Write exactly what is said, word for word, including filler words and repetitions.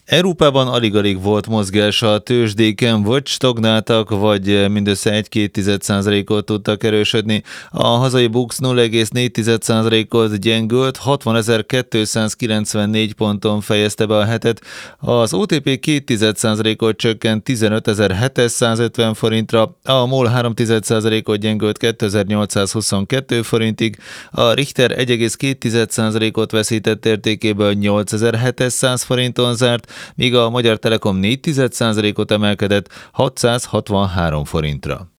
Európában alig-alig volt mozgás a tőzsdéken, vagy stagnáltak, vagy mindössze egy-két tized százalékot tudtak erősödni. A hazai BUX nulla egész négy százalékot gyengült, hatvanezer-kétszázkilencvennégy ponton fejezte be a hetet. Az o té pé két százalékot csökkent tizenötezer-hétszázötven forintra, a MOL három százalékot gyengült kétezer-nyolcszázhuszonkettő forintig, a Richter egy egész két százalékot veszített értékéből nyolcezer-hétszáz forinton zárt, míg a Magyar Telekom négy százalékot emelkedett hatszázhatvanhárom forintra.